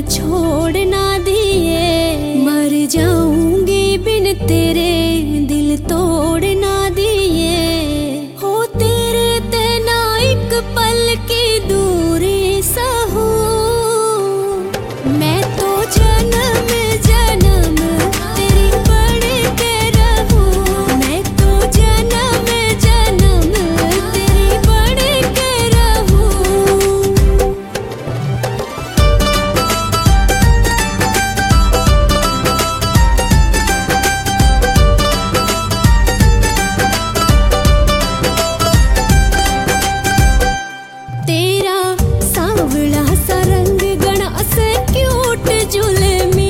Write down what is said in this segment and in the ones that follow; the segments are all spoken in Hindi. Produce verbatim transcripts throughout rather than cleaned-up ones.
छोड़ ना दिए। मर जाऊंगी बिन तेरे दिल तोड़ ना दिए। हो तेरे ते ना एक पल की दूरी सहूं। मैं तो जन्म जन्म तेरी बन के रहूं। मैं तो जन्म जन्म तेरी बन के रहूं। तेरा सांवला सा रंग गणा से क्यूट जुलमी।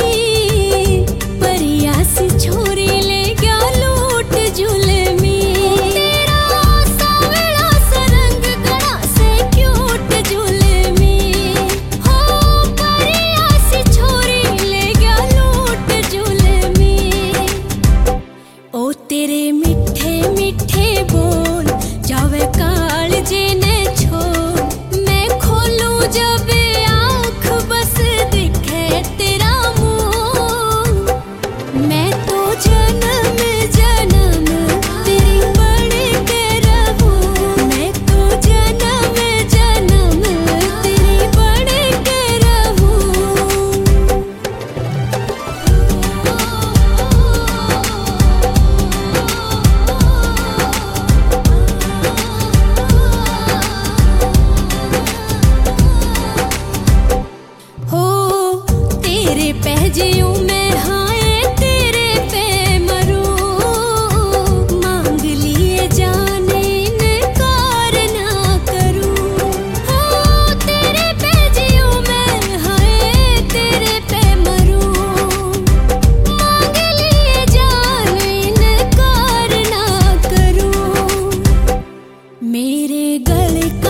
परिया सी छोरी ले गया लूट जुलमी। तेरा सांवला सा रंग गणा से क्यूट जुलमी। हो परिया सी छोरी ले गया लूट जुलमी। ओ तेरे मिठे मिठे बोल जावे कालजे ने छोड़। मैं खोलूं जब आँख बस दिखे तेरा मुंह। मैं तो जन्म जन्म तेरी बन के रहूं। मैं तो जन्म जन्म तेरी बन के रहूं। हो तेरे पहजियों में हाय तेरे पे मरूं। मांग लिए जाने इनकार ना करूं। हो तेरे पहजियों में हाय तेरे पे मरूं। मांग लिए जाने इनकार ना करूं। मेरे गले